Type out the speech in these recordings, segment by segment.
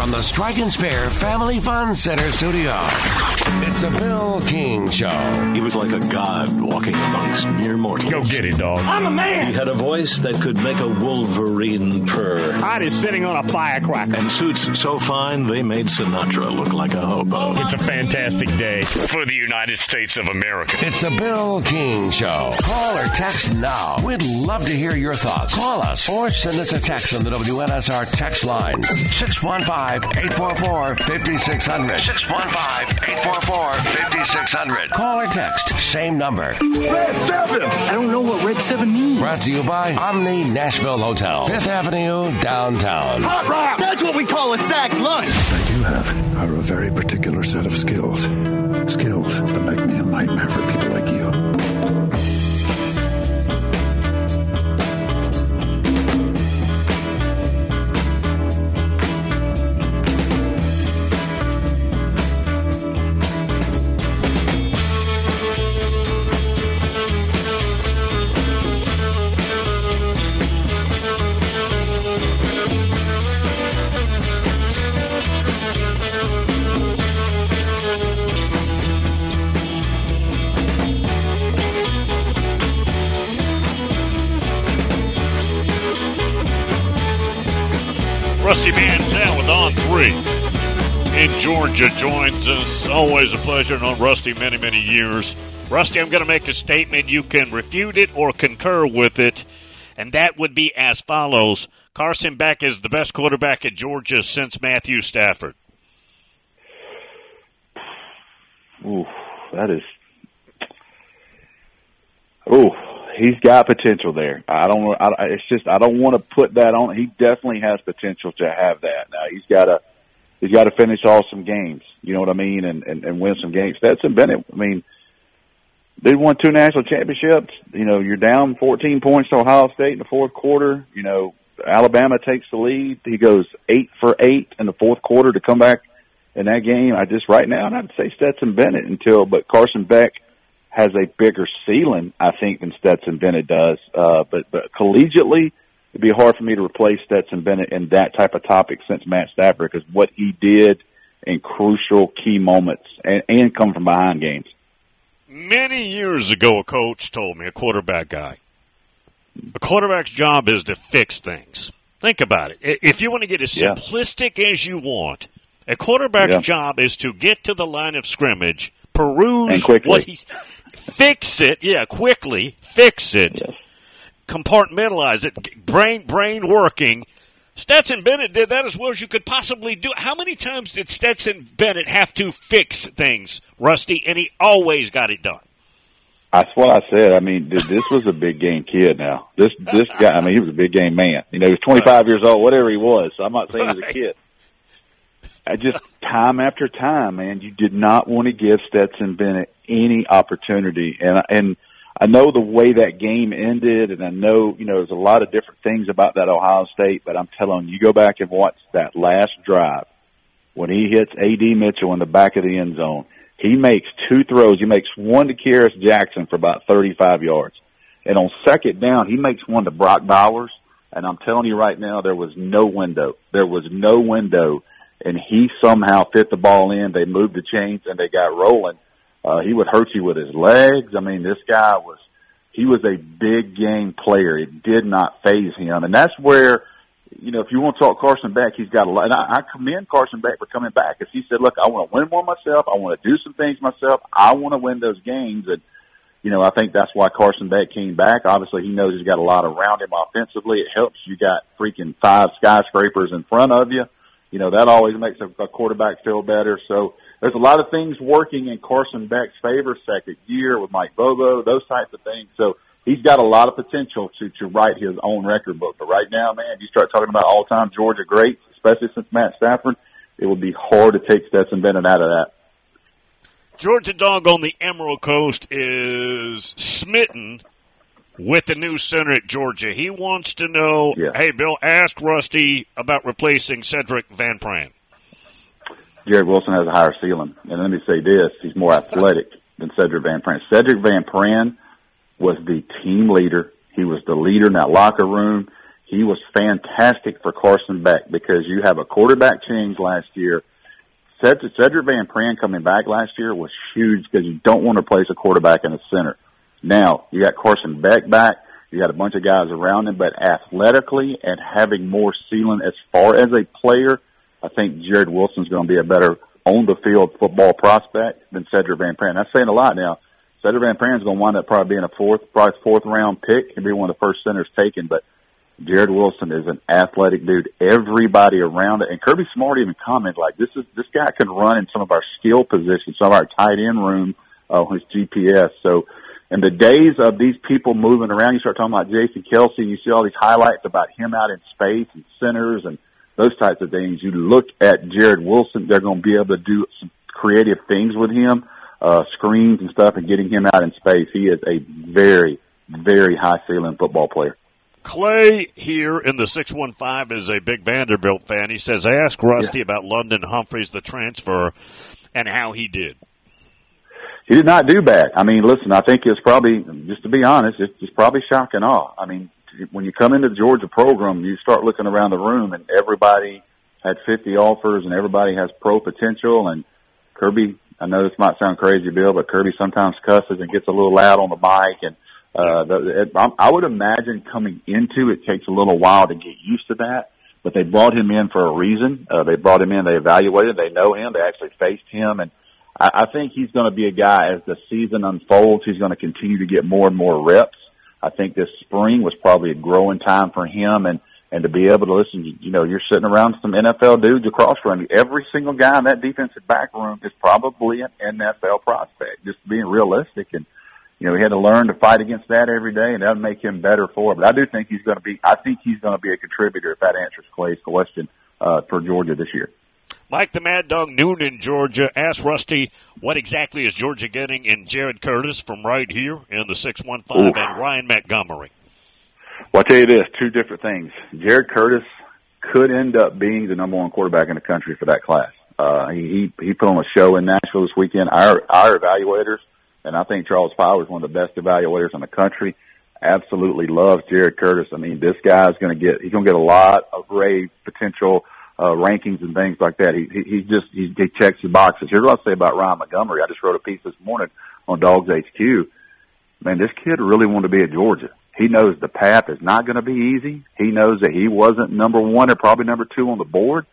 from the Strike and Spare Family Fun Center studio, it's the Bill King Show. He was like a god walking amongst mere mortals. Go get it, dog. I'm a man. He had a voice that could make a wolverine purr. Heart is sitting on a firecracker. And suits so fine they made Sinatra look like a hobo. It's a fantastic day for the United States of America. It's the Bill King Show. Call or text now. We'd love to hear your thoughts. Call us or send us a text on the WNSR text line. 615-844-5600. 615-844-5600. Call or text. Same number. Red 7! I don't know what Red 7 means. Brought to you by Omni Nashville Hotel, 5th Avenue, downtown. Hot rock! That's what we call a sack lunch. What I do have are a very particular set of skills. Skills that make me a nightmare for people like you. Rusty Manziel with On 3 in Georgia joins us. Always a pleasure. Known Rusty many, many years. Rusty, I'm going to make a statement. You can refute it or concur with it, and that would be as follows. Carson Beck is the best quarterback at Georgia since Matthew Stafford. Ooh, that is... Ooh. He's got potential there. I don't want to put that on. He definitely has potential to have that. Now he's got to finish off some games. You know what I mean, and win some games. Stetson Bennett. I mean, they won 2 national championships. You know, you're down 14 points to Ohio State in the fourth quarter. You know, Alabama takes the lead. He goes 8 for 8 in the fourth quarter to come back in that game. Right now, I'd say Stetson Bennett but Carson Beck has a bigger ceiling, I think, than Stetson Bennett does. But collegiately, it'd be hard for me to replace Stetson Bennett in that type of topic since Matt Stafford, because what he did in crucial key moments and come from behind games. Many years ago, a coach told me, a quarterback guy, a quarterback's job is to fix things. Think about it. If you want to get as simplistic as you want, a quarterback's job is to get to the line of scrimmage, peruse what he's... Fix it, quickly, fix it, compartmentalize it, brain working. Stetson Bennett did that as well as you could possibly do. How many times did Stetson Bennett have to fix things, Rusty, and he always got it done? That's what I said. I mean, this was a big game kid now. This guy, I mean, he was a big game man. You know, he was 25 years old, whatever he was, so I'm not saying he was a kid. Time after time, man, you did not want to give Stetson Bennett any opportunity. And I know the way that game ended, and I know, you know, there's a lot of different things about that Ohio State, but I'm telling you, go back and watch that last drive when he hits A.D. Mitchell in the back of the end zone. He makes 2 throws. He makes one to Kearis Jackson for about 35 yards. And on second down, he makes one to Brock Bowers. And I'm telling you right now, there was no window. And he somehow fit the ball in. They moved the chains and they got rolling. He would hurt you with his legs. I mean, this guy was a big game player. It did not faze him. And that's where, you know, if you want to talk Carson Beck, he's got a lot. And I commend Carson Beck for coming back, because he said, look, I want to win more myself. I want to do some things myself. I want to win those games. And, you know, I think that's why Carson Beck came back. Obviously, he knows he's got a lot around him offensively. It helps. You got freaking 5 skyscrapers in front of you. You know, that always makes a quarterback feel better. So there's a lot of things working in Carson Beck's favor, second year with Mike Bobo, those types of things. So he's got a lot of potential to write his own record book. But right now, man, you start talking about all-time Georgia greats, especially since Matt Stafford, it would be hard to take Stetson Bennett out of that. Georgia Dog on the Emerald Coast is smitten with the new center at Georgia. He wants to know, hey, Bill, ask Rusty about replacing Cedric Van Pran. Jared Wilson has a higher ceiling. And let me say this, he's more athletic than Cedric Van Pran. Cedric Van Pran was the team leader. He was the leader in that locker room. he was fantastic for Carson Beck because you have a quarterback change last year. Cedric Van Pran coming back last year was huge because you don't want to place a quarterback in the center. Now, you got Carson Beck back. You got a bunch of guys around him, but athletically and having more ceiling as far as a player, I think Jared Wilson's going to be a better on-the-field football prospect than Cedric Van Pran. That's saying a lot now. Cedric Van Pran's going to wind up probably being a fourth-round pick and be one of the first centers taken, but Jared Wilson is an athletic dude. Everybody around it, and Kirby Smart even commented like, this guy can run in some of our skill positions, some of our tight end room on his GPS. So, in the days of these people moving around, you start talking about Jason Kelce, and you see all these highlights about him out in space and centers and those types of things. You look at Jared Wilson, they're going to be able to do some creative things with him, screens and stuff, and getting him out in space. He is a very, very high-ceiling football player. Clay here in the 615 is a big Vanderbilt fan. He says, I asked Rusty about London Humphreys, the transfer, and how he did. He did not do bad. I mean, listen, I think it's probably, just to be honest, it's probably shock and awe. I mean, when you come into the Georgia program, you start looking around the room, and everybody had 50 offers, and everybody has pro potential. And Kirby, I know this might sound crazy, Bill, but Kirby sometimes cusses and gets a little loud on the mic. And I would imagine coming into it takes a little while to get used to that. But they brought him in for a reason. They brought him in, they evaluated, they know him, they actually faced him, and I think he's going to be a guy as the season unfolds. He's going to continue to get more and more reps. I think this spring was probably a growing time for him, and to be able to listen, you know, you're sitting around some NFL dudes across from you. Every single guy in that defensive back room is probably an NFL prospect, just being realistic. And, you know, he had to learn to fight against that every day, and that'll make him better for it. But I do think he's going to be a contributor, if that answers Clay's question, for Georgia this year. Mike the Mad Dog Noon in Georgia. Ask Rusty, what exactly is Georgia getting in Jared Curtis from right here in the 615 and Ryan Montgomery? Well, I'll tell you this, two different things. Jared Curtis could end up being the number one quarterback in the country for that class. He put on a show in Nashville this weekend. Our evaluators, and I think Charles Powers is one of the best evaluators in the country, absolutely loves Jared Curtis. I mean, this guy's going to get a lot of great potential rankings and things like that. He checks the boxes. Here's what I'll say about Ryan Montgomery. I just wrote a piece this morning on Dogs HQ. Man, this kid really wanted to be at Georgia. He knows the path is not going to be easy. He knows that he wasn't number one or probably number two on the board,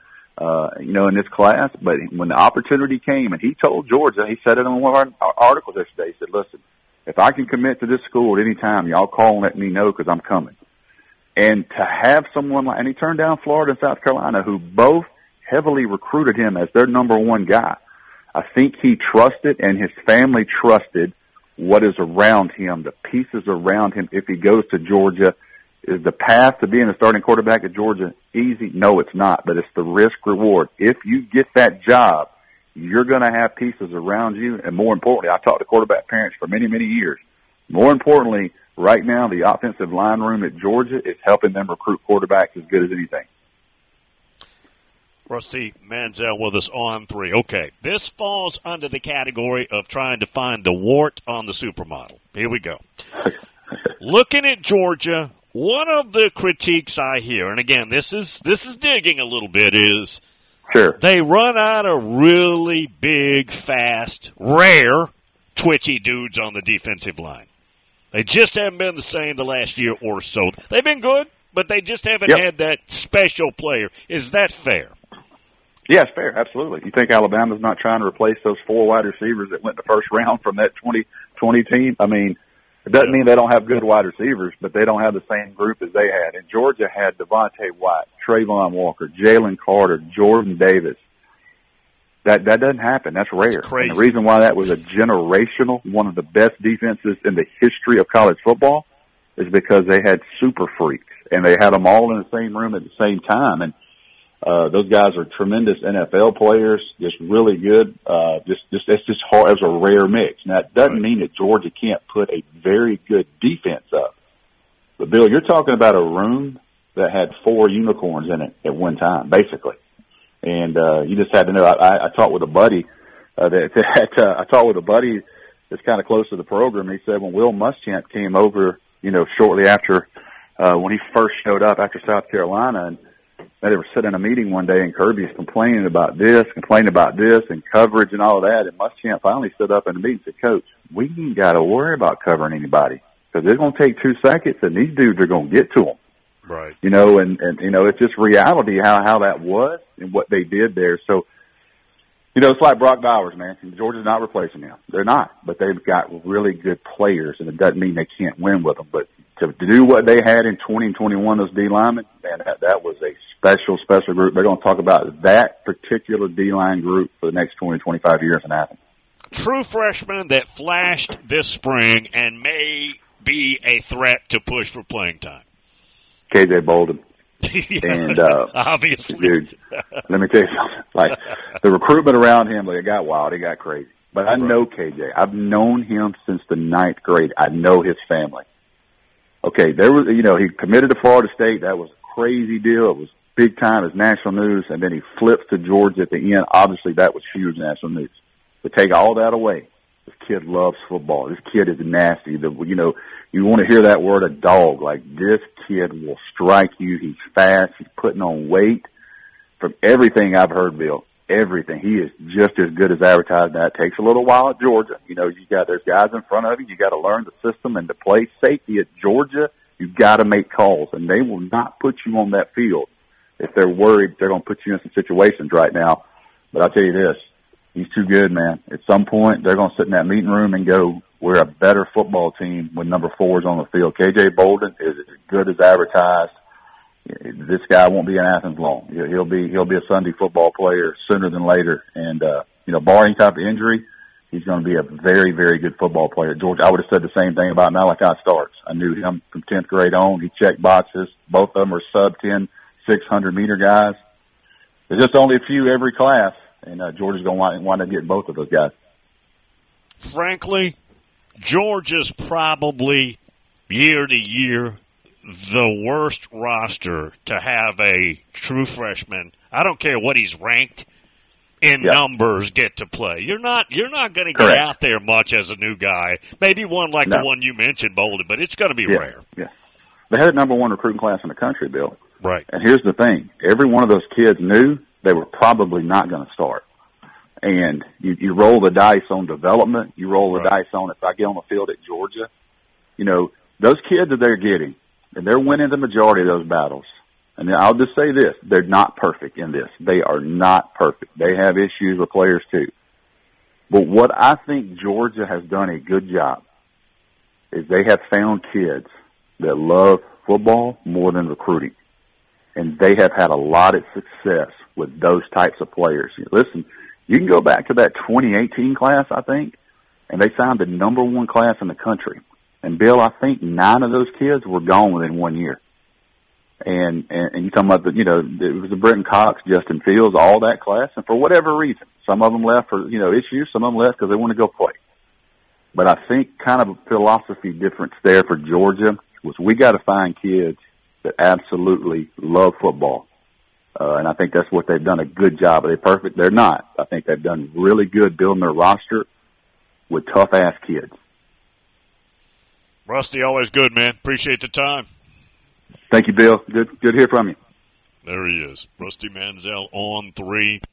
in this class. But when the opportunity came, and he told Georgia, he said it in one of our articles yesterday, he said, listen, if I can commit to this school at any time, y'all call and let me know because I'm coming. And to have someone and he turned down Florida and South Carolina, who both heavily recruited him as their number one guy. I think he trusted and his family trusted what is around him, the pieces around him. If he goes to Georgia, is the path to being a starting quarterback at Georgia easy? No, it's not, but it's the risk reward. If you get that job, you're going to have pieces around you. And more importantly, I talked to quarterback parents for many, many years. More importantly, right now, the offensive line room at Georgia is helping them recruit quarterbacks as good as anything. Rusty Mansell with us on 3. Okay, this falls under the category of trying to find the wart on the supermodel. Here we go. Looking at Georgia, one of the critiques I hear, and again, this is digging a little bit, is sure they run out of really big, fast, rare, twitchy dudes on the defensive line. They just haven't been the same the last year or so. They've been good, but they just haven't had that special player. Is that fair? Yeah, it's fair, absolutely. You think Alabama's not trying to replace those 4 wide receivers that went in the first round from that 2020 team? I mean, it doesn't mean they don't have good wide receivers, but they don't have the same group as they had. And Georgia had Devontae White, Trayvon Walker, Jalen Carter, Jordan Davis. That doesn't happen. That's rare. That's crazy. And the reason why that was a generational, one of the best defenses in the history of college football is because they had super freaks, and they had them all in the same room at the same time. And those guys are tremendous NFL players, just really good. It's just hard. It was a rare mix. Now, that doesn't mean that Georgia can't put a very good defense up. But, Bill, you're talking about a room that had 4 unicorns in it at one time, basically. And you just had to know. I talked with a buddy I talked with a buddy that's kind of close to the program. He said when Will Muschamp came over, shortly after when he first showed up after South Carolina, and they were sitting in a meeting one day, and Kirby's complaining about this, and coverage and all of that. And Muschamp finally stood up in the meeting and said, Coach, we ain't got to worry about covering anybody because it's going to take 2 seconds, and these dudes are going to get to them. Right. You know, and you know, it's just reality how that was and what they did there. So, you know, it's like Brock Bowers, man. Georgia's not replacing him. They're not, but they've got really good players, and it doesn't mean they can't win with them. But to do what they had in 20 and 21, those D linemen, man, that was a special group. They're going to talk about that particular D-line group for the next 20, 25 years in Athens. True freshman that flashed this spring and may be a threat to push for playing time. KJ Bolden. And obviously, dude, let me tell you something. Like the recruitment around him, like it got wild, it got crazy. But I know KJ. I've known him since the 9th grade. I know his family. Okay, there was, you know, he committed to Florida State. That was a crazy deal. It was big time. It was national news, and then he flips to Georgia at the end. Obviously, that was huge national news. But take all that away. This kid loves football. This kid is nasty. You know, you want to hear that word, a dog. Like, this kid will strike you. He's fast. He's putting on weight. From everything I've heard, Bill, everything. He is just as good as advertised. Now, it takes a little while at Georgia. You know, there's guys in front of you. You got to learn the system, and to play safety at Georgia, you've got to make calls, and they will not put you on that field if they're worried they're going to put you in some situations right now. But I'll tell you this, he's too good, man. At some point, they're going to sit in that meeting room and go, we're a better football team when number 4 is on the field. KJ Bolden is as good as advertised. This guy won't be in Athens long. He'll be a Sunday football player sooner than later. And, you know, barring any type of injury, he's going to be a very, very good football player. Georgia, I would have said the same thing about Malachi Starks. I knew him from 10th grade on. He checked boxes. Both of them are sub-10, 600-meter guys. There's just only a few every class, and Georgia's going to wind up getting both of those guys. Frankly, Georgia's probably, year to year, the worst roster to have a true freshman. I don't care what he's ranked in numbers get to play. You're not going to get out there much as a new guy. Maybe one like the one you mentioned, Bolden, but it's going to be rare. Yeah, they had a number 1 recruiting class in the country, Bill. Right. And here's the thing: every one of those kids knew they were probably not going to start. And you roll the dice on development. You roll the dice on if I get on the field at Georgia. You know, those kids that they're getting, and they're winning the majority of those battles. And I'll just say this, they're not perfect in this. They are not perfect. They have issues with players too. But what I think Georgia has done a good job is they have found kids that love football more than recruiting. And they have had a lot of success with those types of players. Listen, you can go back to that 2018 class, I think, and they signed the number 1 class in the country. And, Bill, I think 9 of those kids were gone within 1 year. And you're talking about, it was the Brenton Cox, Justin Fields, all that class. And for whatever reason, some of them left for, issues. Some of them left because they want to go play. But I think kind of a philosophy difference there for Georgia was we got to find kids that absolutely love football. And I think that's what they've done a good job. Are they perfect? They're not. I think they've done really good building their roster with tough-ass kids. Rusty, always good, man. Appreciate the time. Thank you, Bill. Good to hear from you. There he is, Rusty Mansell on 3.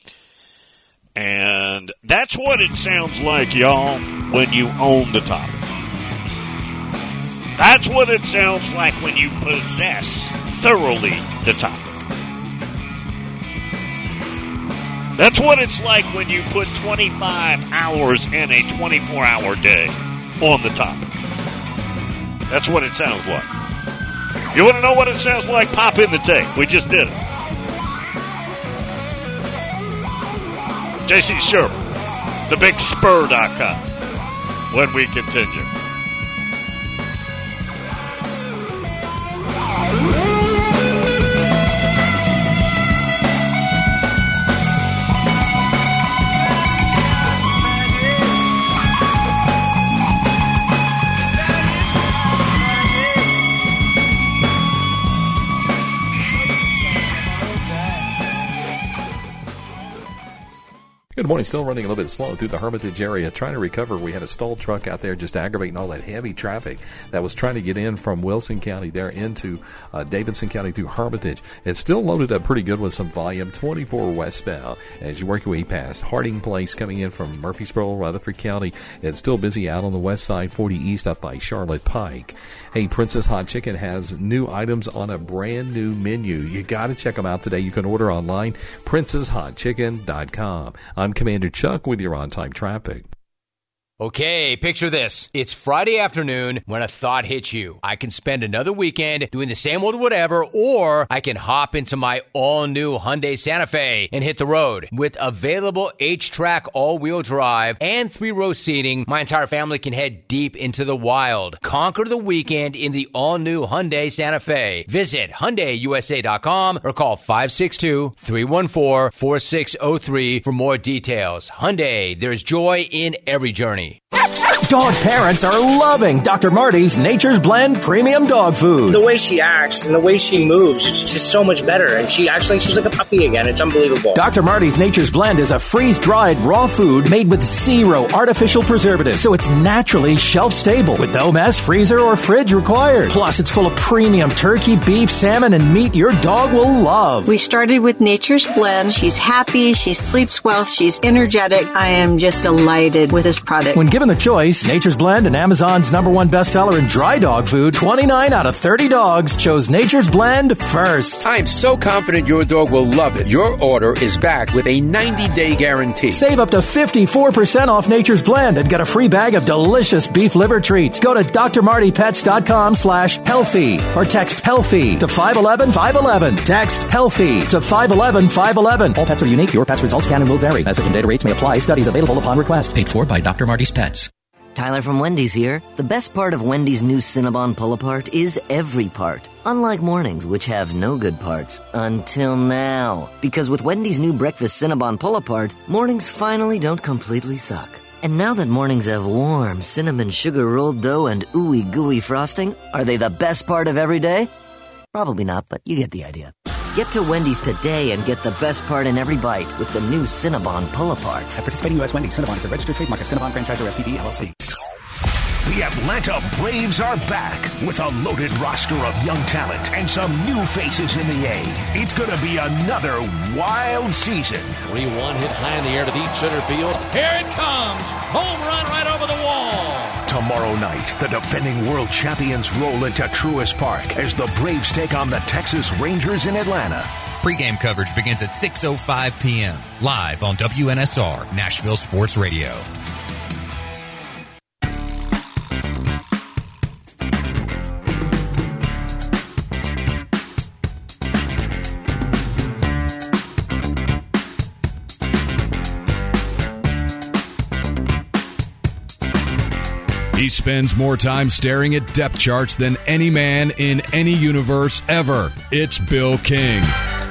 And that's what it sounds like, y'all, when you own the topic. That's what it sounds like when you possess thoroughly the topic. That's what it's like when you put 25 hours in a 24-hour day on the topic. That's what it sounds like. You want to know what it sounds like? Pop in the tape. We just did it. J.C. Sherman, thebigspur.com, when we continue. Good morning. Still running a little bit slow through the Hermitage area. Trying to recover. We had a stalled truck out there just aggravating all that heavy traffic that was trying to get in from Wilson County there into Davidson County through Hermitage. It's still loaded up pretty good with some volume. 24 westbound as you work your way past Harding Place coming in from Murfreesboro, Rutherford County. It's still busy out on the west side, 40 east up by Charlotte Pike. Hey, Princess Hot Chicken has new items on a brand new menu. You got to check them out today. You can order online, princesshotchicken.com. I'm Commander Chuck with your on-time traffic. Okay, picture this. It's Friday afternoon when a thought hits you. I can spend another weekend doing the same old whatever, or I can hop into my all-new Hyundai Santa Fe and hit the road. With available H-Track all-wheel drive and 3-row seating, my entire family can head deep into the wild. Conquer the weekend in the all-new Hyundai Santa Fe. Visit HyundaiUSA.com or call 562-314-4603 for more details. Hyundai, there's joy in every journey. Dog parents are loving Dr. Marty's Nature's Blend Premium Dog Food. The way she acts and the way she moves, it's just so much better. And she acts like she's like a puppy again. It's unbelievable. Dr. Marty's Nature's Blend is a freeze-dried raw food made with 0 artificial preservatives, so it's naturally shelf-stable with no mess, freezer, or fridge required. Plus, it's full of premium turkey, beef, salmon, and meat your dog will love. We started with Nature's Blend. She's happy. She sleeps well. She's energetic. I am just delighted with this product. When given the choice, Nature's Blend and Amazon's #1 bestseller in dry dog food, 29 out of 30 dogs chose Nature's Blend first. I'm so confident your dog will love it. Your order is back with a 90-day guarantee. Save up to 54% off Nature's Blend and get a free bag of delicious beef liver treats. Go to drmartypets.com/healthy or text healthy to 511-511. Text healthy to 511-511. All pets are unique. Your pet's results can and will vary. Message and data rates may apply. Studies available upon request. Paid for by Dr. Marty's Pets. Tyler from Wendy's here. The best part of Wendy's new Cinnabon Pull-Apart is every part. Unlike mornings, which have no good parts. Until now. Because with Wendy's new breakfast Cinnabon Pull-Apart, mornings finally don't completely suck. And now that mornings have warm cinnamon sugar rolled dough and ooey gooey frosting, are they the best part of every day? Probably not, but you get the idea. Get to Wendy's today and get the best part in every bite with the new Cinnabon Pull-Apart. At participating U.S. Wendy's, Cinnabon is a registered trademark of Cinnabon Franchisor SPV, LLC. The Atlanta Braves are back with a loaded roster of young talent and some new faces in the A. It's going to be another wild season. 3-1 hit high in the air to deep center field. Here it comes. Home run right over the wall. Tomorrow night, the defending world champions roll into Truist Park as the Braves take on the Texas Rangers in Atlanta. Pre-game coverage begins at 6:05 p.m. live on WNSR, Nashville Sports Radio. He spends more time staring at depth charts than any man in any universe ever. It's Bill King.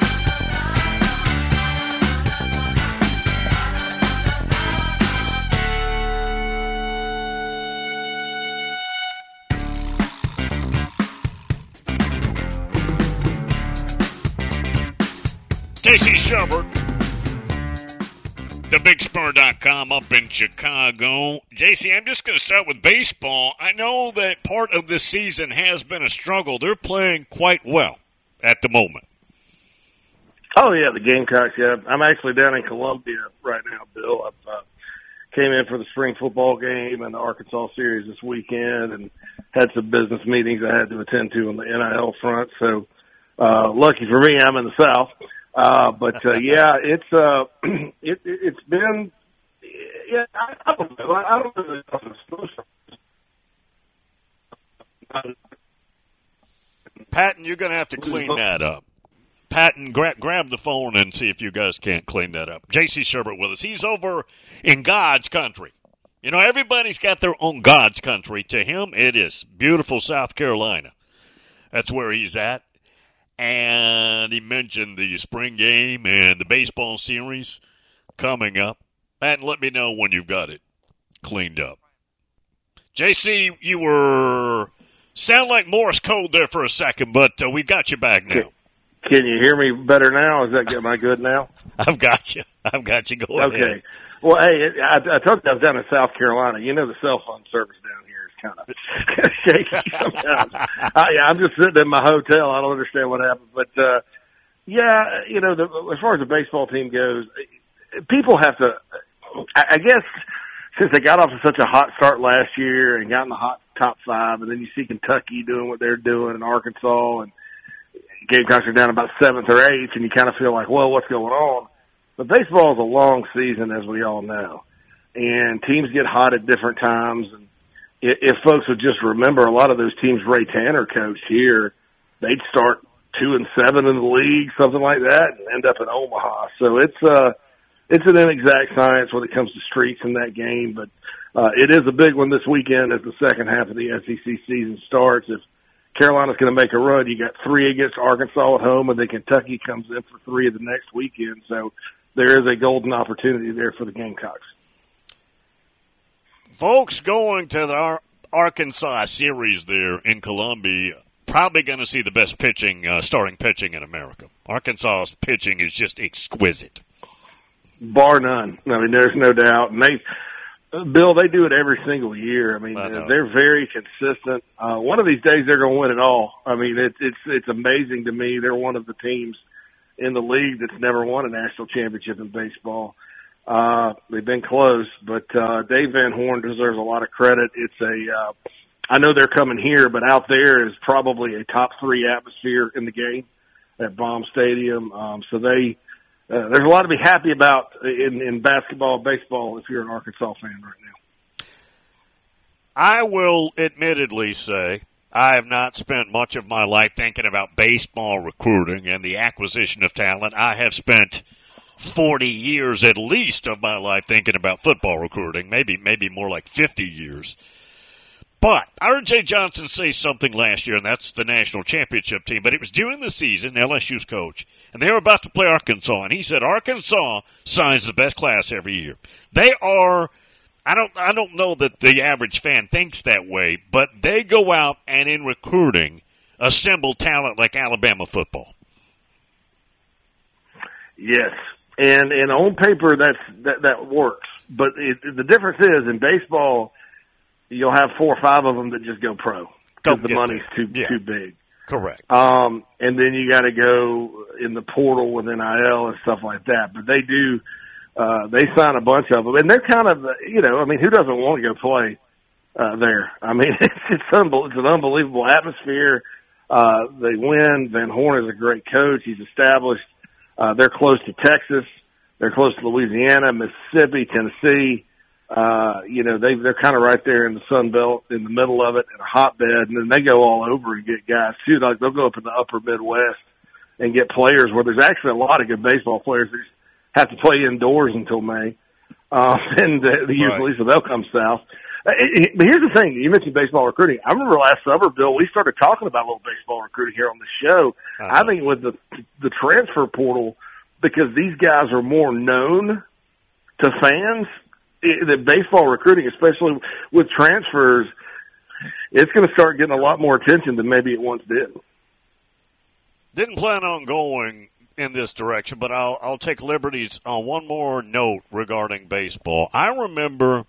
J.C. Shepard, TheBigSpur.com up in Chicago. JC, I'm just going to start with baseball. I know that part of this season has been a struggle. They're playing quite well at the moment. Oh, yeah, the Gamecocks, yeah. I'm actually down in Columbia right now, Bill. I came in for the spring football game and the Arkansas series this weekend and had some business meetings I had to attend to on the NIL front. So lucky for me, I'm in the South. Yeah, it's been, yeah, I don't know. I don't really know. Patton, you're going to have to clean that up. Patton, grab the phone and see if you guys can't clean that up. J.C. Sherbert with us. He's over in God's country. You know, everybody's got their own God's country. To him, it is beautiful South Carolina. That's where he's at. And he mentioned the spring game and the baseball series coming up. Patton, let me know when you've got it cleaned up. JC, you were sound like Morse code there for a second, but we got you back now. Can you hear me better now? Am I good now? I've got you. Go ahead. Okay. Well, hey, I told you I was down in South Carolina. You know the cell phone service down here is kind of shaky sometimes. I'm just sitting in my hotel. I don't understand what happened. But, yeah, you know, as far as the baseball team goes, people have to, I guess, since they got off to such a hot start last year and got in the hot top 5, and then you see Kentucky doing what they're doing in Arkansas, and Gamecocks are down about 7th or 8th, and you kind of feel like, well, what's going on? But baseball is a long season, as we all know, and teams get hot at different times. And if folks would just remember, a lot of those teams Ray Tanner coached here, they'd start 2-7 in the league, something like that, and end up in Omaha. So it's an inexact science when it comes to streaks in that game, but it is a big one this weekend as the second half of the SEC season starts. If Carolina's going to make a run, you got 3 against Arkansas at home, and then Kentucky comes in for 3 the next weekend. So there is a golden opportunity there for the Gamecocks. Folks going to the Arkansas series there in Columbia, probably going to see the best pitching, starting pitching in America. Arkansas's pitching is just exquisite. Bar none. I mean, there's no doubt. And Bill, they do it every single year. I mean, they're very consistent. One of these days they're going to win it all. I mean, it's amazing to me. They're one of the teams in the league that's never won a national championship in baseball. They've been close, but Dave Van Horn deserves a lot of credit. I know they're coming here, but out there is probably a top 3 atmosphere in the game at Baum Stadium. So there's a lot to be happy about in basketball, baseball, if you're an Arkansas fan right now. I will admittedly say I have not spent much of my life thinking about baseball recruiting and the acquisition of talent. I have spent 40 years at least of my life thinking about football recruiting, maybe more like 50 years. But I heard Jay Johnson say something last year, and that's the national championship team, but it was during the season, LSU's coach, and they were about to play Arkansas, and he said Arkansas signs the best class every year. They are, I don't know that the average fan thinks that way, but they go out and in recruiting assemble talent like Alabama football. Yes, and on paper that works, but the difference is in baseball, you'll have 4 or 5 of them that just go pro because the money's too big. Correct. And then you got to go in the portal with NIL and stuff like that. But they do, they sign a bunch of them, and they're kind of, I mean, who doesn't want to go play there? I mean, it's an unbelievable atmosphere. They win. Van Horn is a great coach. He's established. They're close to Texas. They're close to Louisiana, Mississippi, Tennessee. They're kind of right there in the Sun Belt, in the middle of it, in a hotbed, and then they go all over and get guys too. Like they'll go up in the upper Midwest and get players where there's actually a lot of good baseball players that just have to play indoors until May, usually, so they'll come south. But here's the thing: you mentioned baseball recruiting. I remember last summer, Bill, we started talking about a little baseball recruiting here on the show. I think with the transfer portal, because these guys are more known to fans. The baseball recruiting, especially with transfers, it's going to start getting a lot more attention than maybe it once did. Didn't plan on going in this direction, but I'll take liberties on one more note regarding baseball. I remember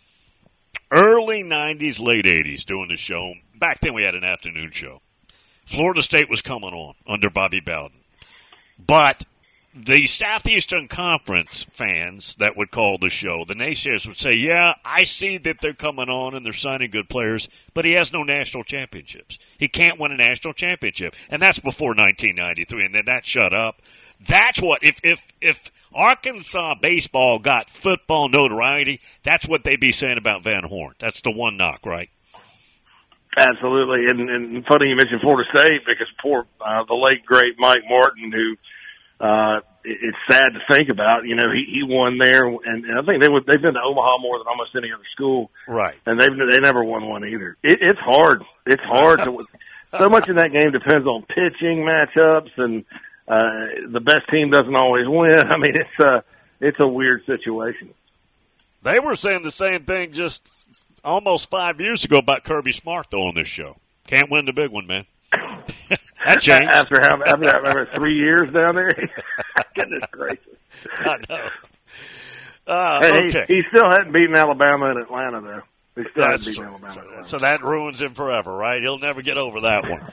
early 90s, late 80s doing the show. Back then we had an afternoon show. Florida State was coming on under Bobby Bowden. But the Southeastern Conference fans that would call the show, the naysayers would say, yeah, I see that they're coming on and they're signing good players, but he has no national championships. He can't win a national championship. And that's before 1993, and then that shut up. That's what, if Arkansas baseball got football notoriety, that's what they'd be saying about Van Horn. That's the one knock, right? Absolutely. And funny you mentioned Florida State because the late, great Mike Martin, who it's sad to think about. He won there, and I think they've been to Omaha more than almost any other school, right? And they never won one either. It's hard. It's hard to. So much in that game depends on pitching matchups, and the best team doesn't always win. I mean, it's a weird situation. They were saying the same thing just almost 5 years ago about Kirby Smart, though, on this show. Can't win the big one, man. That changed. After 3 years down there? Goodness gracious. I know. Okay. He still hadn't beaten Alabama in Atlanta, though. He still hadn't beaten Alabama in Atlanta. So that ruins him forever, right? He'll never get over that one.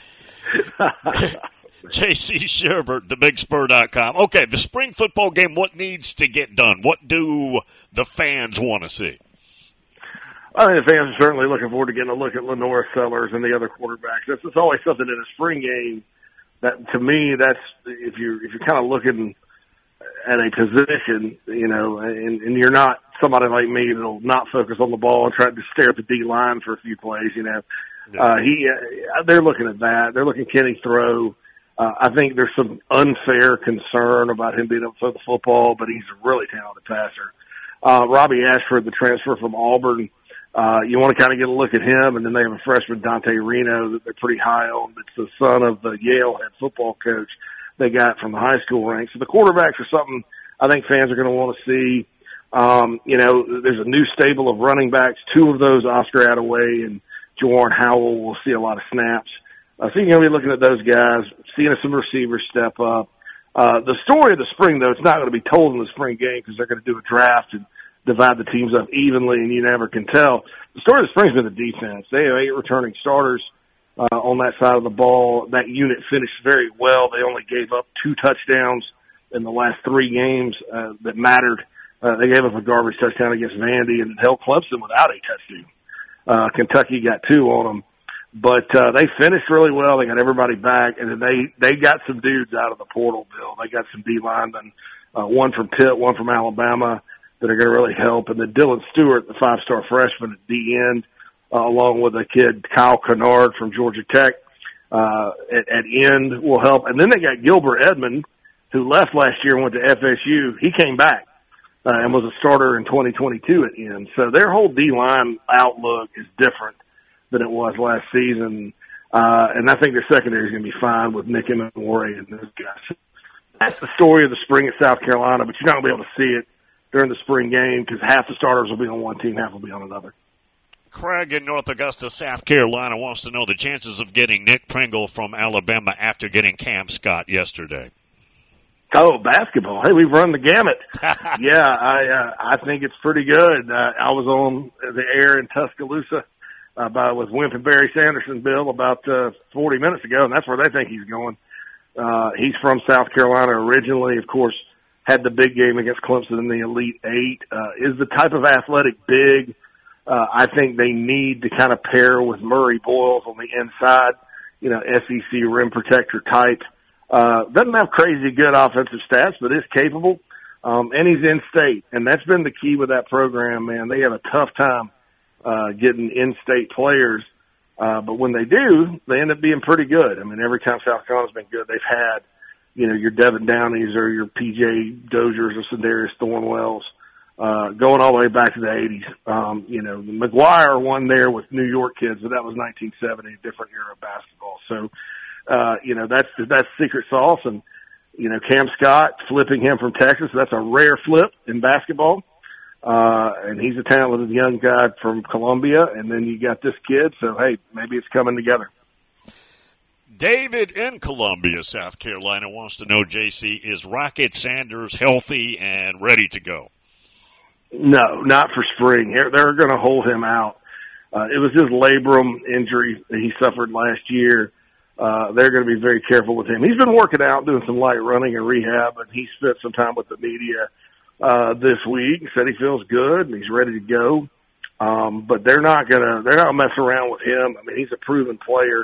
J.C. Sherbert, thebigspur.com. Okay, the spring football game, what needs to get done? What do the fans want to see? I think the fans are certainly looking forward to getting a look at Lenore Sellers and the other quarterbacks. It's always something in a spring game that, to me, that's if you're kind of looking at a position, and you're not somebody like me that'll not focus on the ball and try to stare at the D line for a few plays. They're looking at that. They're looking at Kenny throw. I think there's some unfair concern about him being able to throw the football, but he's a really talented passer. Robbie Ashford, the transfer from Auburn, you want to kind of get a look at him, and then they have a freshman, Dante Reno, that they're pretty high on. It's the son of the Yale head football coach they got from the high school ranks. So the quarterbacks are something I think fans are going to want to see. There's a new stable of running backs. Two of those, Oscar Attaway and Jawan Howell, will see a lot of snaps. So you're going to be looking at those guys, seeing some receivers step up. The story of the spring, though, it's not going to be told in the spring game because they're going to do a draft and divide the teams up evenly, and you never can tell. The story of the spring has been the defense. They have 8 returning starters on that side of the ball. That unit finished very well. They only gave up 2 touchdowns in the last 3 games that mattered. They gave up a garbage touchdown against Vandy and held Clemson without a touchdown. Kentucky got 2 on them. But they finished really well. They got everybody back, and then they got some dudes out of the portal, Bill. They got some D linemen, one from Pitt, one from Alabama, that are going to really help. And then Dylan Stewart, the 5-star freshman at D end, along with a kid, Kyle Kennard from Georgia Tech, at end will help. And then they got Gilbert Edmond, who left last year and went to FSU. He came back and was a starter in 2022 at end. So their whole D-line outlook is different than it was last season. And I think their secondary is going to be fine with Nick Emmanwori and those guys. That's the story of the spring at South Carolina, but you're not going to be able to see it during the spring game because half the starters will be on one team, half will be on another. Craig in North Augusta, South Carolina, wants to know the chances of getting Nick Pringle from Alabama after getting Cam Scott yesterday. Oh, basketball. Hey, we've run the gamut. Yeah, I think it's pretty good. I was on the air in Tuscaloosa with Wimp and Barry Sanderson, Bill, about 40 minutes ago, and that's where they think he's going. He's from South Carolina originally, of course, had the big game against Clemson in the Elite Eight, is the type of athletic big I think they need to kind of pair with Murray Boyles on the inside, SEC rim protector type. Doesn't have crazy good offensive stats, but is capable. And he's in state, and that's been the key with that program, man. They have a tough time getting in-state players, but when they do, they end up being pretty good. I mean, every time South Carolina's been good, they've had, your Devin Downeys or your P.J. Doziers or Sindarius Thornwells, going all the way back to the 80s. McGuire won there with New York kids, but that was 1970, a different era of basketball. So, that's secret sauce. And, Cam Scott, flipping him from Texas, that's a rare flip in basketball. And he's a talented young guy from Columbia. And then you got this kid. So, hey, maybe it's coming together. David in Columbia, South Carolina, wants to know, JC, is Rocket Sanders healthy and ready to go? No, not for spring. They're going to hold him out. It was his labrum injury that he suffered last year. They're going to be very careful with him. He's been working out, doing some light running and rehab, and he spent some time with the media this week. Said he feels good and he's ready to go. But they're not going to mess around with him. I mean, he's a proven player.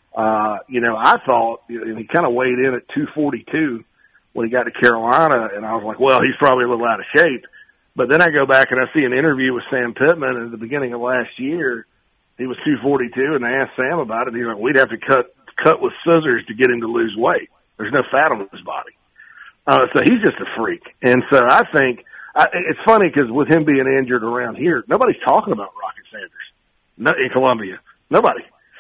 I thought he kind of weighed in at 242 when he got to Carolina, and I was like, well, he's probably a little out of shape. But then I go back and I see an interview with Sam Pittman at the beginning of last year. He was 242, and they asked Sam about it. He's like, we'd have to cut with scissors to get him to lose weight. There's no fat on his body. So he's just a freak. And so I think it's funny because with him being injured around here, nobody's talking about Rocket Sanders in Columbia. Nobody.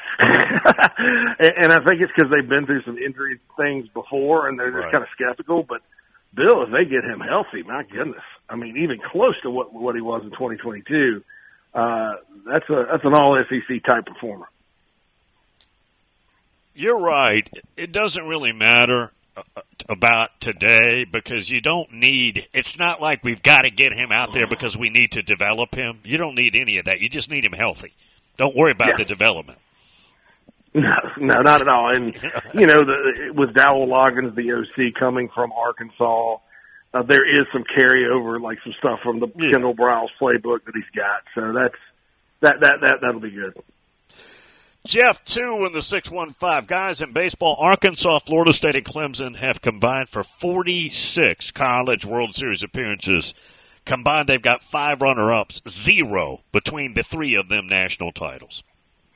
And I think it's because they've been through some injury things before, and they're just kind of skeptical. But, Bill, if they get him healthy, my goodness. I mean, even close to what he was in 2022, that's an all-SEC type performer. You're right. It doesn't really matter about today, because you don't need – it's not like we've got to get him out there because we need to develop him. You don't need any of that. You just need him healthy. Don't worry about the development. No, not at all. And, you know, with Dowell Loggins, the OC, coming from Arkansas, there is some carryover, like some stuff from the Kendall Briles playbook that he's got. So that'll be good. Jeff, 2 in the 615. Guys, in baseball, Arkansas, Florida State, and Clemson have combined for 46 College World Series appearances. Combined, they've got 5 runner-ups, 0 between the 3 of them national titles.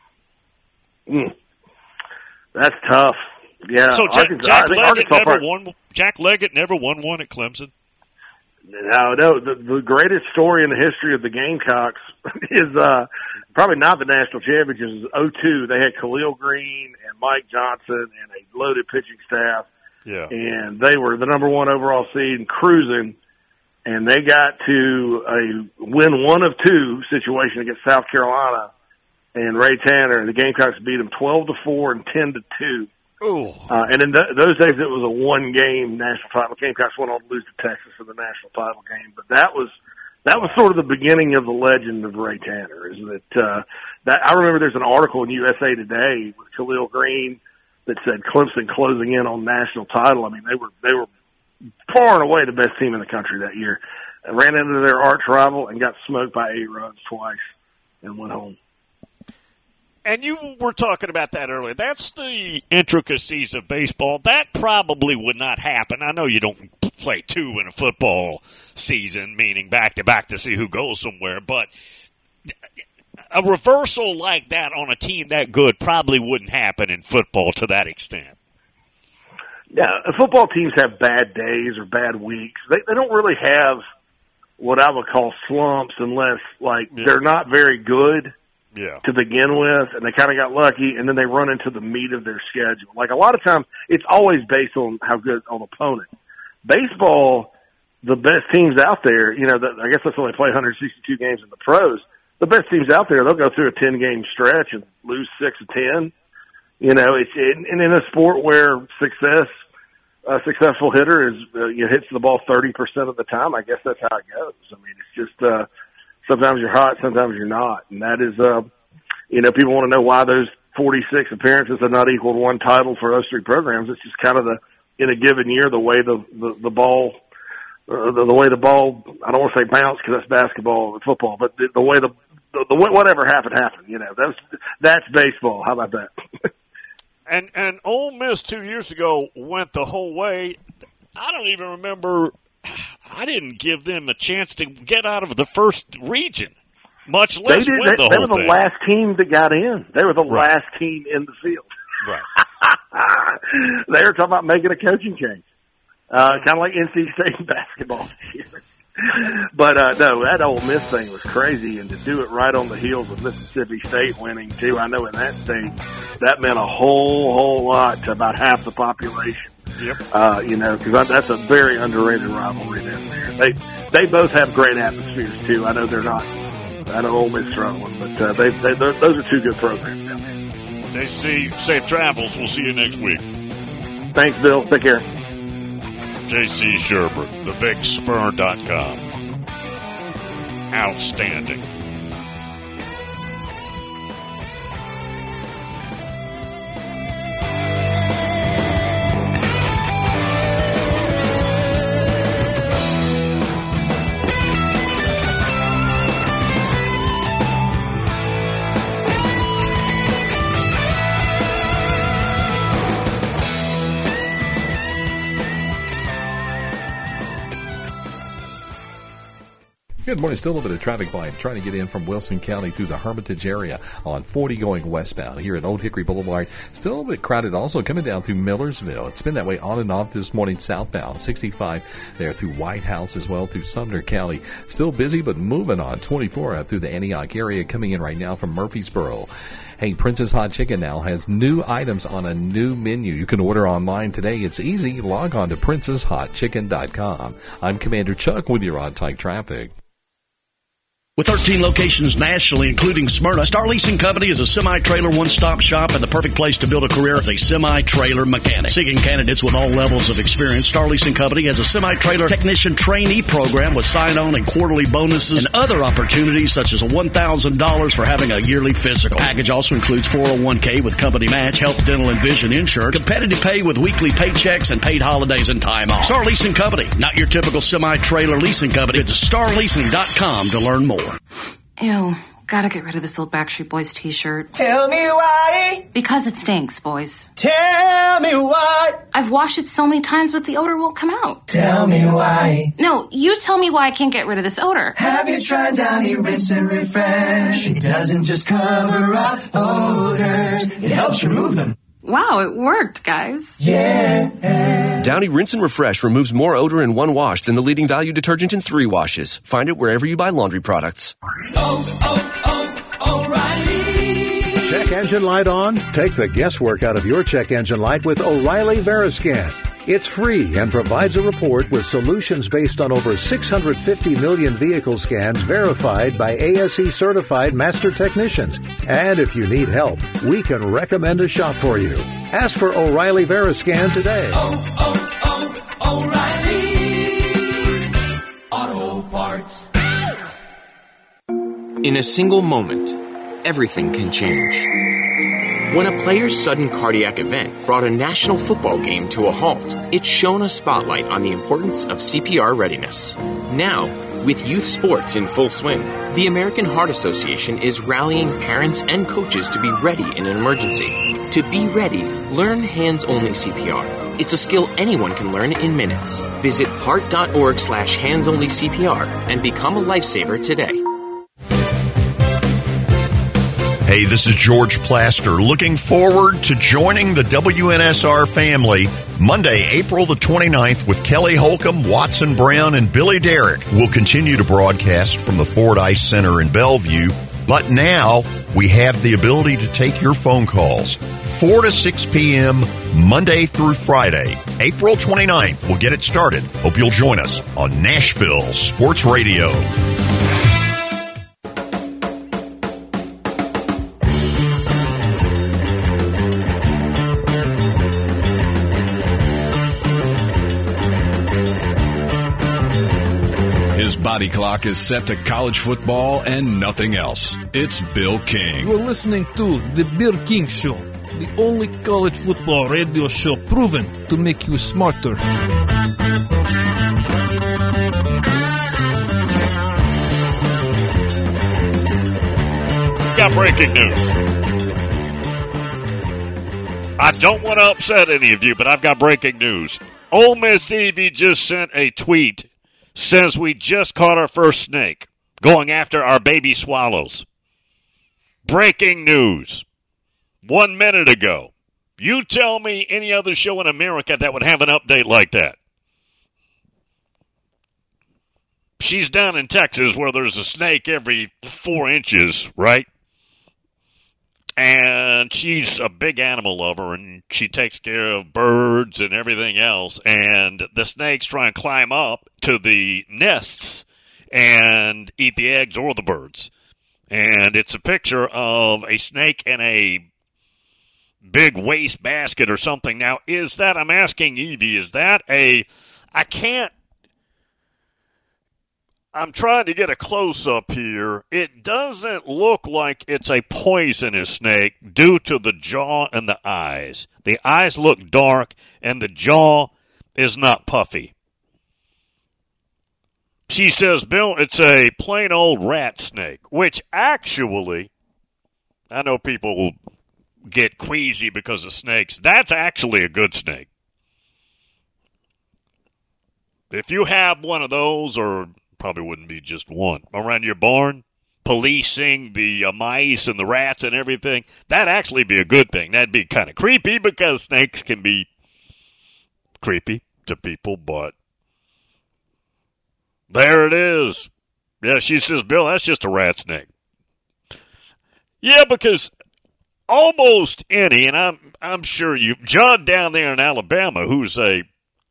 That's tough. Yeah. So Jack Leggett never won one at Clemson? No. The greatest story in the history of the Gamecocks is probably not the national championships. It was 2002. They had Khalil Green and Mike Johnson and a loaded pitching staff. Yeah. And they were the number 1 overall seed and cruising. And they got to a win 1 of 2 situation against South Carolina and Ray Tanner. And the Gamecocks beat them 12-4 and 10-2. And in those days, it was a 1-game national title. Gamecocks went on to lose to Texas in the national title game, but that was sort of the beginning of the legend of Ray Tanner. Is that I remember there's an article in USA Today with Khalil Green that said Clemson closing in on national title. I mean, they were far and away the best team in the country that year. And ran into their arch rival and got smoked by 8 runs twice and went home. And you were talking about that earlier. That's the intricacies of baseball. That probably would not happen. I know you don't play 2 in a football season, meaning back-to-back to see who goes somewhere, but a reversal like that on a team that good probably wouldn't happen in football to that extent. Yeah, football teams have bad days or bad weeks. They don't really have what I would call slumps unless, they're not very good. Yeah. To begin with, and they kind of got lucky, and then they run into the meat of their schedule. Like, a lot of times, it's always based on how good an opponent. Baseball, the best teams out there, I guess that's why they play 162 games in the pros. The best teams out there, they'll go through a 10-game stretch and lose 6 of 10. And in a sport where a successful hitter hits the ball 30% of the time, I guess that's how it goes. I mean, it's just sometimes you're hot, sometimes you're not. And that is, people want to know why those 46 appearances have not equaled 1 title for those 3 programs. It's just kind of in a given year, the way the ball, I don't want to say bounce because that's basketball and football, but the way whatever happened. That's baseball. How about that? And Ole Miss 2 years ago went the whole way. I don't even remember. I didn't give them a chance to get out of the first region, much less win the whole thing. They were the last team that got in. They were the last team in the field. Right. They were talking about making a coaching change, kind of like NC State basketball this year. But no, that Ole Miss thing was crazy, and to do it right on the heels of Mississippi State winning too. I know in that state that meant a whole lot to about half the population. Yep. Because that's a very underrated rivalry down there. They both have great atmospheres too. I know they're not. I know Ole Miss struggling, but those are 2 good programs down there. JC, safe travels. We'll see you next week. Thanks, Bill. Take care. JC Sherbert, thebigspur.com. Outstanding. Good morning. Still a little bit of traffic light trying to get in from Wilson County through the Hermitage area on 40 going westbound here at Old Hickory Boulevard. Still a little bit crowded also coming down through Millersville. It's been that way on and off this morning southbound. 65 there through White House as well through Sumner County. Still busy but moving on. 24 out through the Antioch area coming in right now from Murfreesboro. Hey, Prince's Hot Chicken now has new items on a new menu. You can order online today. It's easy. Log on to princeshotchicken.com. I'm Commander Chuck with your on-time traffic. With 13 locations nationally, including Smyrna, Star Leasing Company is a semi-trailer one-stop shop and the perfect place to build a career as a semi-trailer mechanic. Seeking candidates with all levels of experience, Star Leasing Company has a semi-trailer technician trainee program with sign-on and quarterly bonuses and other opportunities such as $1,000 for having a yearly physical. Package also includes 401k with company match, health, dental, and vision insurance, competitive pay with weekly paychecks, and paid holidays and time off. Star Leasing Company, not your typical semi-trailer leasing company. Visit starleasing.com to learn more. Ew, gotta get rid of this old Backstreet Boys t-shirt. Tell me why. Because it stinks, boys. Tell me why. I've washed it so many times, but the odor won't come out. Tell me why. No, you tell me why I can't get rid of this odor. Have you tried Downy Rinse and Refresh? It doesn't just cover up odors, it helps remove them. Wow, it worked, guys. Yeah. Downy Rinse and Refresh removes more odor in one wash than the leading value detergent in 3 washes. Find it wherever you buy laundry products. O'Reilly. Check engine light on? Take the guesswork out of your check engine light with O'Reilly Veriscan. It's free and provides a report with solutions based on over 650 million vehicle scans verified by ASE certified master technicians. And if you need help, we can recommend a shop for you. Ask for O'Reilly Veriscan today. O'Reilly Auto Parts. In a single moment, everything can change. When a player's sudden cardiac event brought a national football game to a halt, it shone a spotlight on the importance of CPR readiness. Now, with youth sports in full swing, the American Heart Association is rallying parents and coaches to be ready in an emergency. To be ready, learn hands-only CPR. It's a skill anyone can learn in minutes. Visit heart.org/hands-only-CPR and become a lifesaver today. Hey, this is George Plaster, looking forward to joining the WNSR family Monday, April the 29th with Kelly Holcomb, Watson Brown, and Billy Derrick. We'll continue to broadcast from the Ford Ice Center in Bellevue, but now we have the ability to take your phone calls 4 to 6 p.m. Monday through Friday. April 29th, we'll get it started. Hope you'll join us on Nashville Sports Radio. His body clock is set to college football and nothing else. It's Bill King. You're listening to The Bill King Show, the only college football radio show proven to make you smarter. Got breaking news. I don't want to upset any of you, but I've got breaking news. Ole Miss Evie just sent a tweet. Says we just caught our first snake going after our baby swallows. Breaking news. 1 minute ago. You tell me any other show in America that would have an update like that. She's down in Texas where there's a snake every 4 inches, right? And she's a big animal lover, and she takes care of birds and everything else. And the snakes try and climb up to the nests and eat the eggs or the birds. And it's a picture of a snake in a big waste basket or something. Now, is that, I'm asking Evie, is that I'm trying to get a close-up here. It doesn't look like it's a poisonous snake due to the jaw and the eyes. The eyes look dark, and the jaw is not puffy. She says, Bill, it's a plain old rat snake, which actually, I know people will get queasy because of snakes. That's actually a good snake. If you have one of those, or probably wouldn't be just one, around your barn, policing the mice and the rats and everything, that'd actually be a good thing. That'd be kind of creepy because snakes can be creepy to people, but there it is. Yeah, she says, Bill, that's just a rat snake. Yeah, because almost any, and I'm sure John down there in Alabama, who's a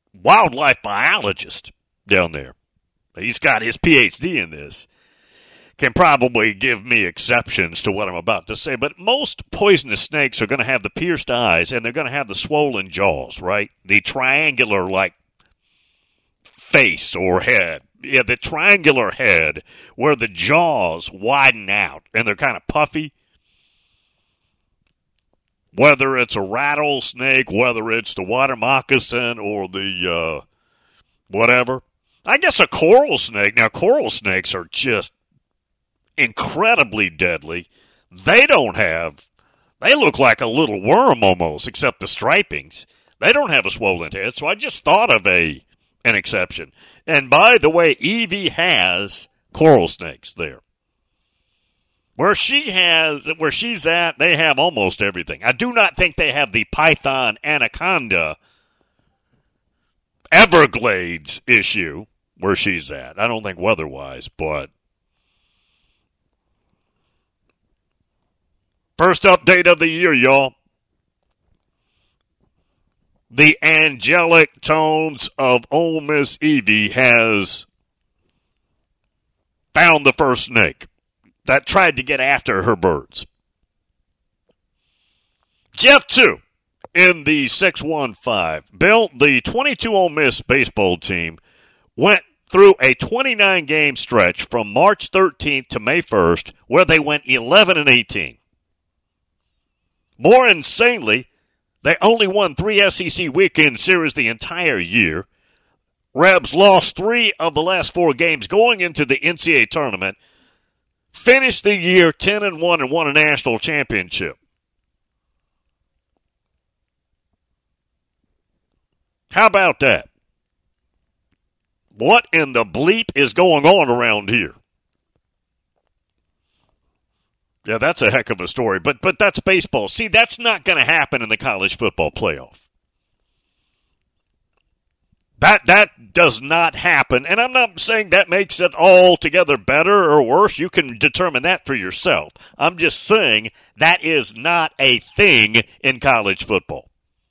wildlife biologist down there, he's got his PhD in this, can probably give me exceptions to what I'm about to say, but most poisonous snakes are going to have the pierced eyes and they're going to have the swollen jaws, right? The triangular, like, face or head. Yeah, the triangular head where the jaws widen out and they're kind of puffy. Whether it's a rattlesnake, whether it's the water moccasin or the whatever. I guess a coral snake. Now, coral snakes are just incredibly deadly. They look like a little worm almost, except the stripings. They don't have a swollen head, so I just thought of an exception. And by the way, Evie has coral snakes there. Where she's at, they have almost everything. I do not think they have the python anaconda Everglades issue where she's at. I don't think weather-wise, but first update of the year, y'all. The angelic tones of Ole Miss Evie has found the first snake that tried to get after her birds. Jeff 2 in the 615. Bill, the 22 Ole Miss baseball team went through a 29-game stretch from March 13th to May 1st where they went 11-18. More insanely, they only won 3 SEC weekend series the entire year. Rebs lost 3 of the last 4 games going into the NCAA tournament. Finished the year 10-1 and won a national championship. How about that? What in the bleep is going on around here? Yeah, that's a heck of a story, but that's baseball. See, that's not going to happen in the college football playoff. That does not happen, and I'm not saying that makes it altogether better or worse. You can determine that for yourself. I'm just saying that is not a thing in college football.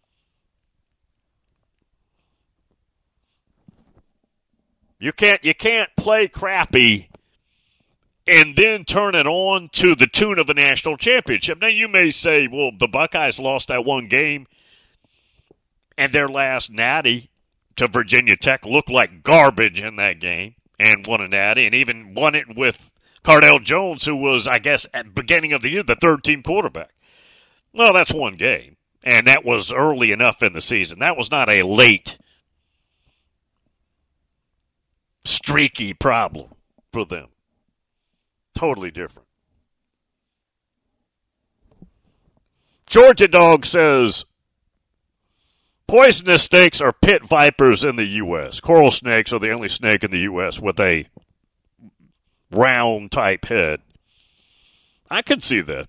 You can't play crappy and then turn it on to the tune of a national championship. Now, you may say, well, the Buckeyes lost that one game, and their last natty to Virginia Tech looked like garbage in that game and won a natty, and even won it with Cardell Jones, who was, I guess, at the beginning of the year, the third-team quarterback. Well, that's one game, and that was early enough in the season. That was not a late, streaky problem for them. Totally different. Georgia Dog says, poisonous snakes are pit vipers in the U.S. Coral snakes are the only snake in the U.S. with a round-type head. I could see that.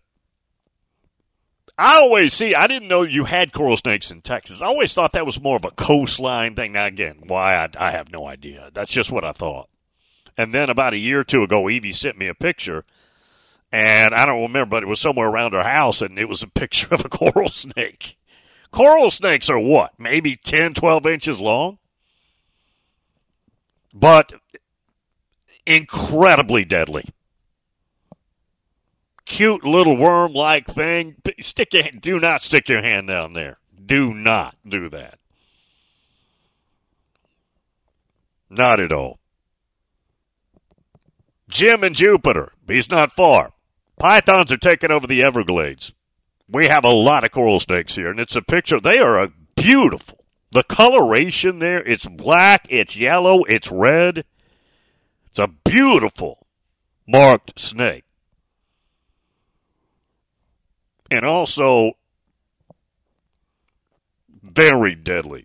I didn't know you had coral snakes in Texas. I always thought that was more of a coastline thing. Now, again, why, I have no idea. That's just what I thought. And then about a year or two ago, Evie sent me a picture, and I don't remember, but it was somewhere around her house, and it was a picture of a coral snake. Coral snakes are what? Maybe 10, 12 inches long? But incredibly deadly. Cute little worm-like thing. Do not stick your hand down there. Do not do that. Not at all. Jim in Jupiter. He's not far. Pythons are taking over the Everglades. We have a lot of coral snakes here, and it's a picture. They are beautiful. The coloration there, it's black, it's yellow, it's red. It's a beautiful marked snake. And also very deadly.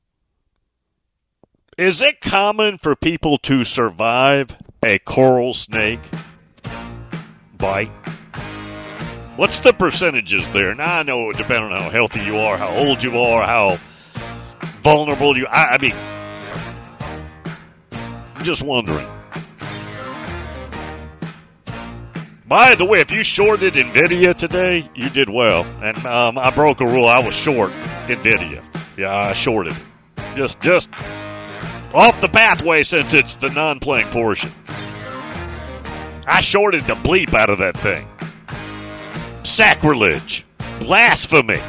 Is it common for people to survive a coral snake bite? What's the percentages there? Now, I know it depends on how healthy you are, how old you are, how vulnerable you are. I mean, I'm just wondering. By the way, if you shorted NVIDIA today, you did well. And I broke a rule. I was short NVIDIA. Yeah, I shorted it. Just off the pathway since it's the non-playing portion. I shorted the bleep out of that thing. Sacrilege. Blasphemy.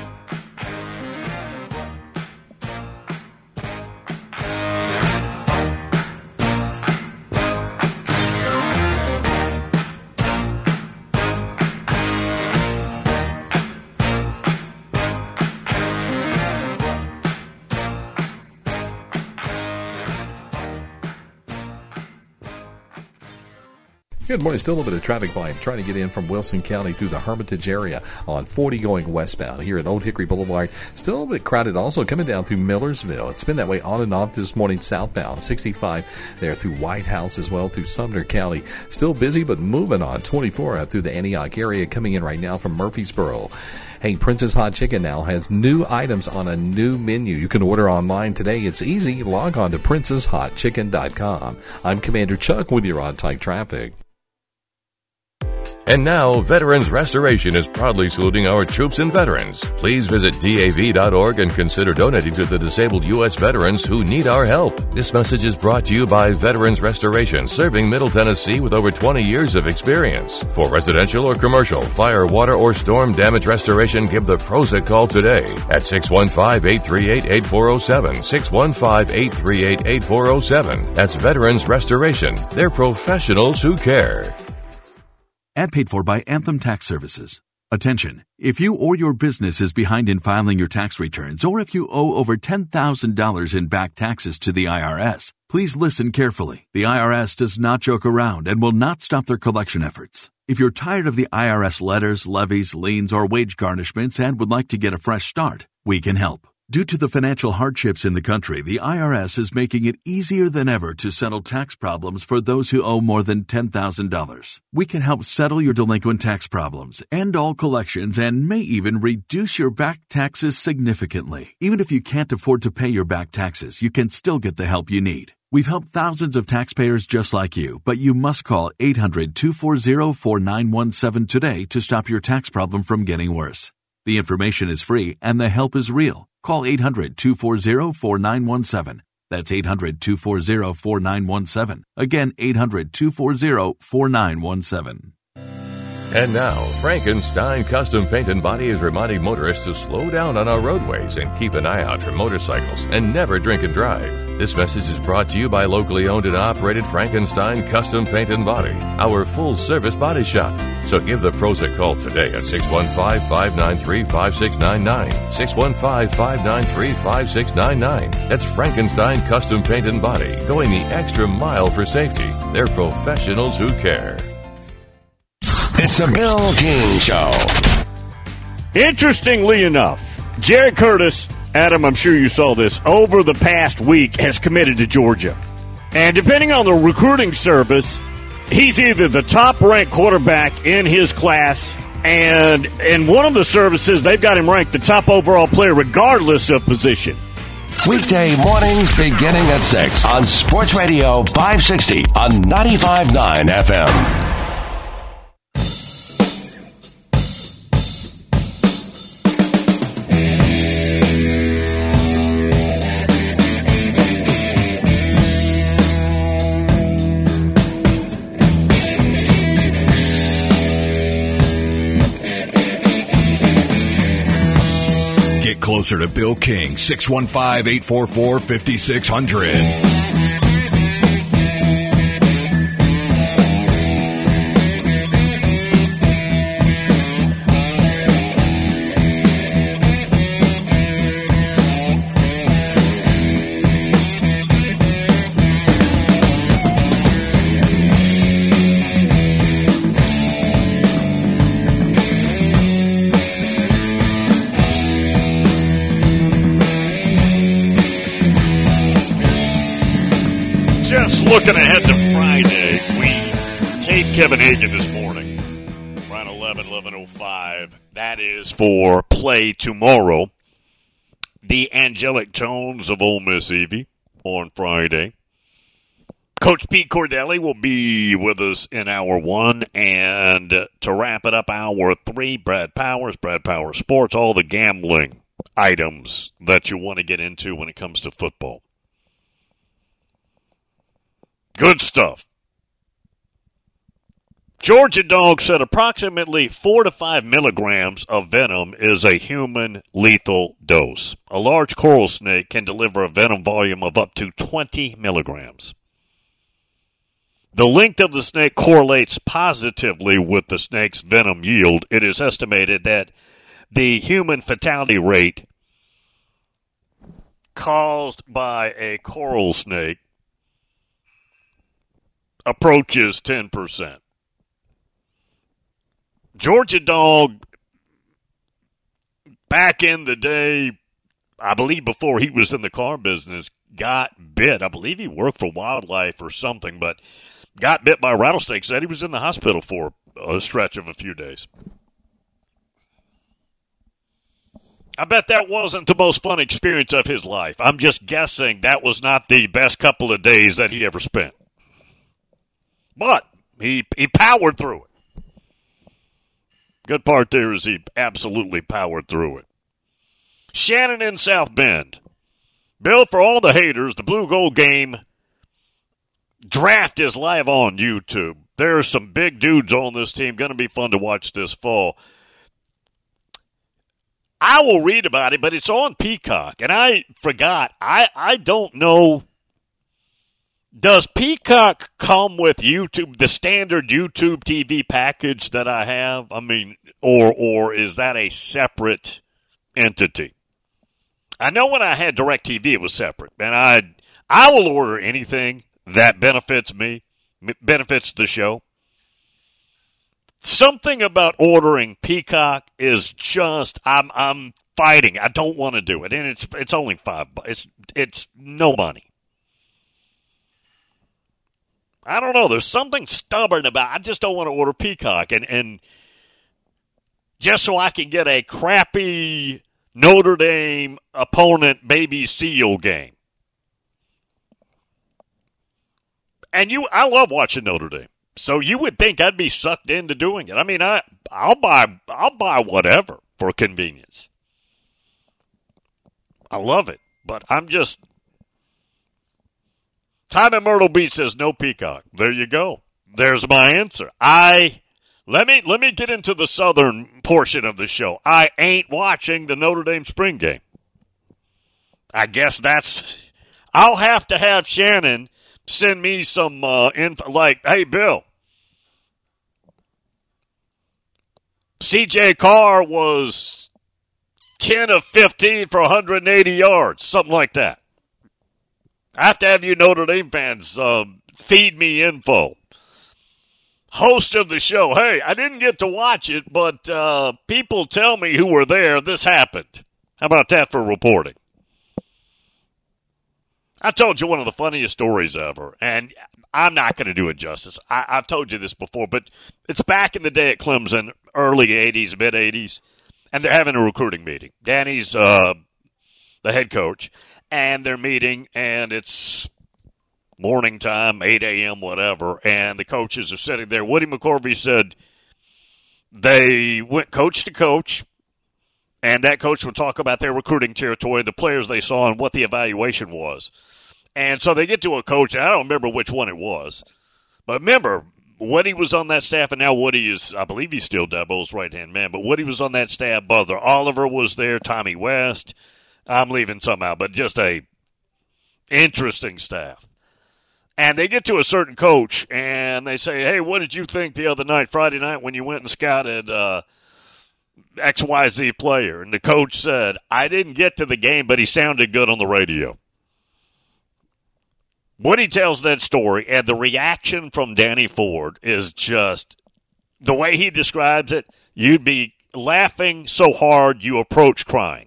Good morning. Still a little bit of traffic volume trying to get in from Wilson County through the Hermitage area on 40 going westbound here at Old Hickory Boulevard. Still a little bit crowded also coming down through Millersville. It's been that way on and off this morning southbound. 65 there through White House as well through Sumner County. Still busy but moving on. 24 out through the Antioch area coming in right now from Murfreesboro. Hey, Prince's Hot Chicken now has new items on a new menu. You can order online today. It's easy. Log on to princeshotchicken.com. I'm Commander Chuck with your on-time traffic. And now, Veterans Restoration is proudly saluting our troops and veterans. Please visit DAV.org and consider donating to the disabled U.S. veterans who need our help. This message is brought to you by Veterans Restoration, serving Middle Tennessee with over 20 years of experience. For residential or commercial, fire, water, or storm damage restoration, give the pros a call today at 615-838-8407, 615-838-8407. That's Veterans Restoration. They're professionals who care. Ad paid for by Anthem Tax Services. Attention! If you or your business is behind in filing your tax returns, or if you owe over $10,000 in back taxes to the IRS, please listen carefully. The IRS does not joke around and will not stop their collection efforts. If you're tired of the IRS letters, levies, liens, or wage garnishments and would like to get a fresh start, we can help. Due to the financial hardships in the country, the IRS is making it easier than ever to settle tax problems for those who owe more than $10,000. We can help settle your delinquent tax problems, end all collections, and may even reduce your back taxes significantly. Even if you can't afford to pay your back taxes, you can still get the help you need. We've helped thousands of taxpayers just like you, but you must call 800-240-4917 today to stop your tax problem from getting worse. The information is free and the help is real. Call 800-240-4917. That's 800-240-4917. Again, 800-240-4917. And now, Frankenstein Custom Paint and Body is reminding motorists to slow down on our roadways and keep an eye out for motorcycles and never drink and drive. This message is brought to you by locally owned and operated Frankenstein Custom Paint and Body, our full-service body shop. So give the pros a call today at 615-593-5699, 615-593-5699. That's Frankenstein Custom Paint and Body, going the extra mile for safety. They're professionals who care. It's a Bill King Show. Interestingly enough, Jerry Curtis, Adam, I'm sure you saw this, over the past week has committed to Georgia. And depending on the recruiting service, he's either the top-ranked quarterback in his class, and in one of the services, they've got him ranked the top overall player regardless of position. Weekday mornings beginning at 6 on Sports Radio 560 on 95.9 FM. Closer to Bill King, 615-844-5600. Looking ahead to Friday, we taped Kevin Hagan this morning, around 11:05. That is for play tomorrow. The angelic tones of Ole Miss Evie on Friday. Coach Pete Cordelli will be with us in hour one, and to wrap it up, hour three, Brad Powers Sports, all the gambling items that you want to get into when it comes to football. Good stuff. Georgia Dog said approximately 4 to 5 milligrams of venom is a human lethal dose. A large coral snake can deliver a venom volume of up to 20 milligrams. The length of the snake correlates positively with the snake's venom yield. It is estimated that the human fatality rate caused by a coral snake approaches 10%. Georgia Dog, back in the day, I believe before he was in the car business, got bit. I believe he worked for wildlife or something, but got bit by a rattlesnake. Said he was in the hospital for a stretch of a few days. I bet that wasn't the most fun experience of his life. I'm just guessing that was not the best couple of days that he ever spent. But he powered through it. Good part there is he absolutely powered through it. Shannon in South Bend. Bill, for all the haters, the Blue Gold Game draft is live on YouTube. There are some big dudes on this team. Going to be fun to watch this fall. I will read about it, but it's on Peacock. And I forgot. I don't know. Does Peacock come with YouTube, the standard YouTube TV package that I have? I mean, or is that a separate entity? I know when I had DirecTV, it was separate. And I will order anything that benefits me, benefits the show. Something about ordering Peacock is just, I'm fighting. I don't want to do it. And it's only $5. It's no money. I don't know. There's something stubborn about it. I just don't want to order Peacock. And just so I can get a crappy Notre Dame opponent baby seal game. And I love watching Notre Dame. So you would think I'd be sucked into doing it. I mean, I'll buy whatever for convenience. I love it. But I'm just... Time in Myrtle Beach says no Peacock. There you go. There's my answer. Let me get into the southern portion of the show. I ain't watching the Notre Dame spring game. I guess I'll have to have Shannon send me some info. Like, hey, Bill, C.J. Carr was 10 of 15 for 180 yards, something like that. I have to have you Notre Dame fans feed me info. Host of the show, hey, I didn't get to watch it, but people tell me who were there, this happened. How about that for reporting? I told you one of the funniest stories ever, and I'm not going to do it justice. I've told you this before, but it's back in the day at Clemson, early 80s, mid-80s, and they're having a recruiting meeting. Danny's the head coach. And they're meeting, and it's morning time, 8 a.m., whatever, and the coaches are sitting there. Woody McCorvey said they went coach to coach, and that coach would talk about their recruiting territory, the players they saw, and what the evaluation was. And so they get to a coach, and I don't remember which one it was, but remember, Woody was on that staff, and now Woody is, I believe he's still Dabo's right-hand man, but Woody was on that staff. Brother Oliver was there, Tommy West. I'm leaving somehow, but just a interesting staff. And they get to a certain coach, and they say, hey, what did you think the other night, Friday night, when you went and scouted XYZ player? And the coach said, I didn't get to the game, but he sounded good on the radio. Woody tells that story, and the reaction from Danny Ford is just, the way he describes it, you'd be laughing so hard you approach crying.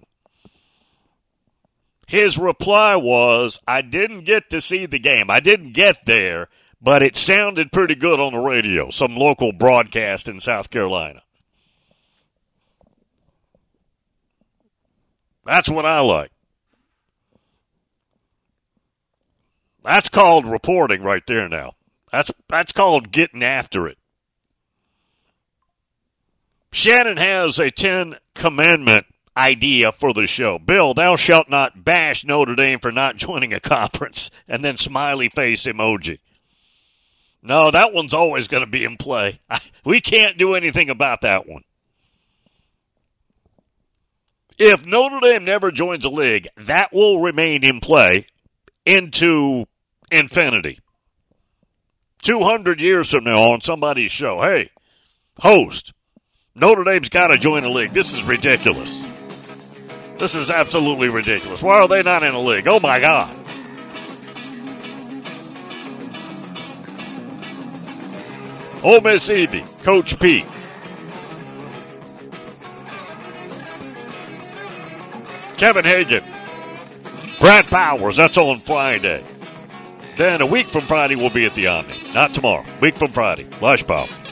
His reply was, I didn't get to see the game. I didn't get there, but it sounded pretty good on the radio, some local broadcast in South Carolina. That's what I like. That's called reporting right there now. That's called getting after it. Shannon has a 10-commandment idea for the show. Bill, thou shalt not bash Notre Dame for not joining a conference, and then smiley face emoji. No, that one's always going to be in play. We can't do anything about that one. If Notre Dame never joins a league, that will remain in play into infinity. 200 years from now on somebody's show, hey, host, Notre Dame's got to join a league. This is ridiculous. This is absolutely ridiculous. Why are they not in a league? Oh, my God. Ole Miss Evie, Coach Pete. Kevin Hagan, Brad Powers, that's on Friday. Then a week from Friday, we'll be at the Omni. Not tomorrow. Week from Friday. Lush Power.